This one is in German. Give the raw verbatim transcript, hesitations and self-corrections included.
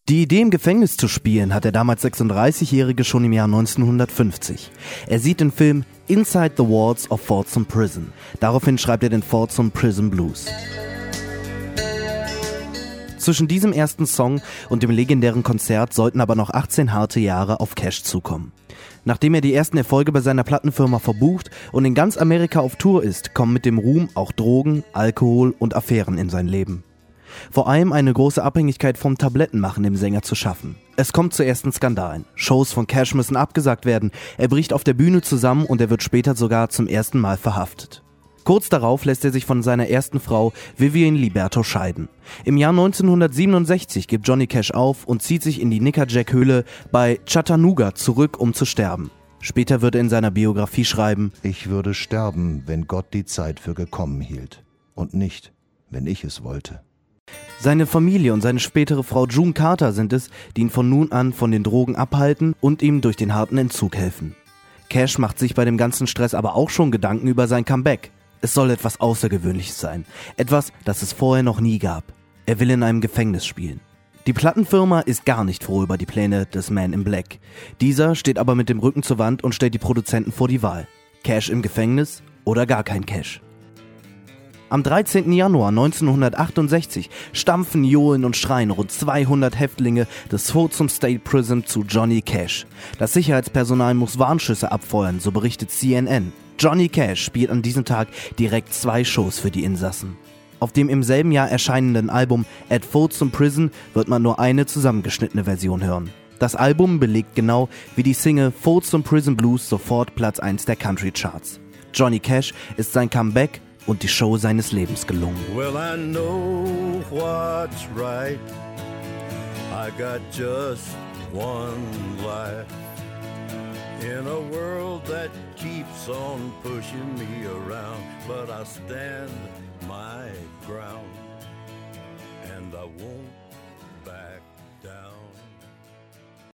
Die Idee, im Gefängnis zu spielen, hat der damals sechsunddreißigjährige schon im Jahr neunzehnhundertfünfzig. Er sieht den Film Inside the Walls of Folsom Prison. Daraufhin schreibt er den Folsom Prison Blues. Zwischen diesem ersten Song und dem legendären Konzert sollten aber noch achtzehn harte Jahre auf Cash zukommen. Nachdem er die ersten Erfolge bei seiner Plattenfirma verbucht und in ganz Amerika auf Tour ist, kommen mit dem Ruhm auch Drogen, Alkohol und Affären in sein Leben. Vor allem eine große Abhängigkeit vom Tabletten machen dem Sänger zu schaffen. Es kommt zu ersten Skandalen. Shows von Cash müssen abgesagt werden, er bricht auf der Bühne zusammen und er wird später sogar zum ersten Mal verhaftet. Kurz darauf lässt er sich von seiner ersten Frau Vivian Liberto scheiden. Im Jahr neunzehnhundertsiebenundsechzig gibt Johnny Cash auf und zieht sich in die Nickajack-Höhle bei Chattanooga zurück, um zu sterben. Später wird er in seiner Biografie schreiben: Ich würde sterben, wenn Gott die Zeit für gekommen hielt und nicht, wenn ich es wollte. Seine Familie und seine spätere Frau June Carter sind es, die ihn von nun an von den Drogen abhalten und ihm durch den harten Entzug helfen. Cash macht sich bei dem ganzen Stress aber auch schon Gedanken über sein Comeback. Es soll etwas Außergewöhnliches sein. Etwas, das es vorher noch nie gab. Er will in einem Gefängnis spielen. Die Plattenfirma ist gar nicht froh über die Pläne des Man in Black. Dieser steht aber mit dem Rücken zur Wand und stellt die Produzenten vor die Wahl. Cash im Gefängnis oder gar kein Cash. Am dreizehnten Januar neunzehnhundertachtundsechzig stampfen, johlen und schreien rund zweihundert Häftlinge des Folsom State Prison zu Johnny Cash. Das Sicherheitspersonal muss Warnschüsse abfeuern, so berichtet C N N. Johnny Cash spielt an diesem Tag direkt zwei Shows für die Insassen. Auf dem im selben Jahr erscheinenden Album At Folsom Prison wird man nur eine zusammengeschnittene Version hören. Das Album belegt genau wie die Single Folsom Prison Blues sofort Platz eins der Country Charts. Johnny Cash ist sein Comeback und die Show seines Lebens gelungen. Well, I know what's right. I got just one life. In a world that keeps on pushing me around, but I stand my ground, and I won't back down.